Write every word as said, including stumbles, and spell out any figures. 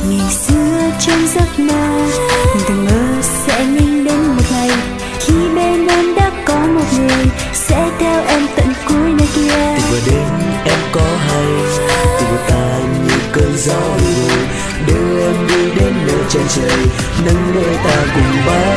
Ngày xưa trong giấc mơ mình từng mơ sẽ nhanh đến một ngày khi bên em đã có một người sẽ theo em tận cuối nơi kia. Tình vừa đến em có hay, tình của ta như cơn gió lùi đưa em đi đến nơi chân trời, nâng đôi ta cùng bay.